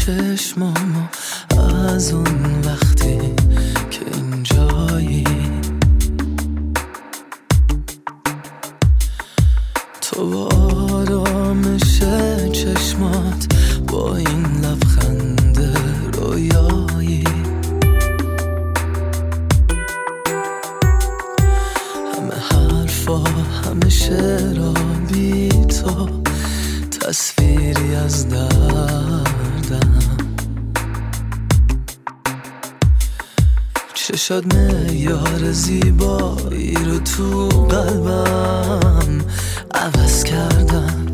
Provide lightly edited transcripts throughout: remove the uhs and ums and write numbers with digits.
چشمامو از اون وقتی که اینجایی، تو با آرامش چشمات، با این لبخند رویایی، همه حرفا همه شعرها بی تو تصویری از دردم، چشات معیار زیبایی رو تو قلبم عوض کردم.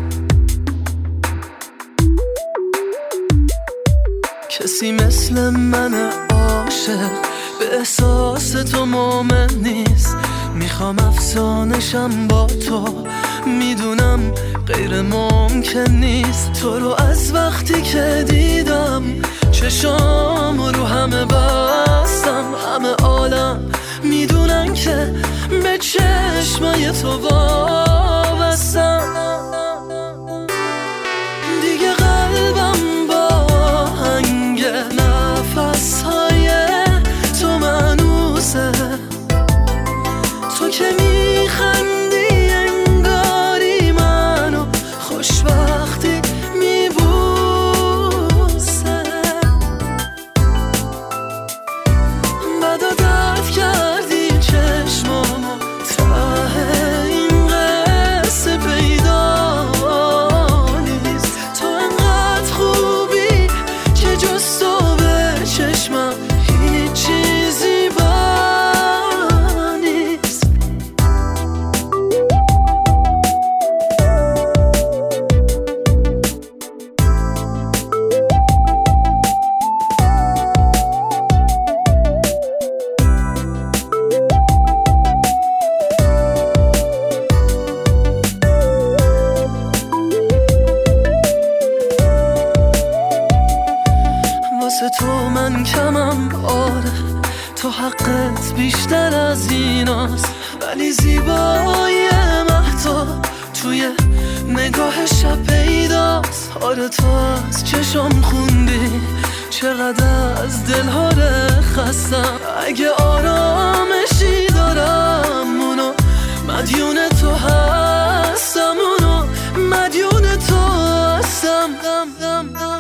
کسی مثل من عاشق به احساس تو مومن نیست، میخوام افسانشم با تو، میدونم غیر ممکن نیست. تو رو از وقتی که دیدم چشام رو همه بستم، همه عالم میدونن که به چشمای تو وابستم. دیگه قلبم با هنگ نفسهای تو منوسه، تو که میخندی انگاری منو خوشبختی میبوسه. بدا درد کردی چشمامو، ته این قصه پیدا نیست. تو انقدر خوبی که جز تو به چشمم هیچ چیزی نیست. واسه تو من کمم، آره تو حقت بیشتر از ایناست، ولی زیبایی مهتاب توی نگاه شب پیداست. آره تو از چشم خوندی چقدر از دلها خستم، اگه آرامشی دارم اونو مدیون تو هستم، اونو مدیون تو هستم.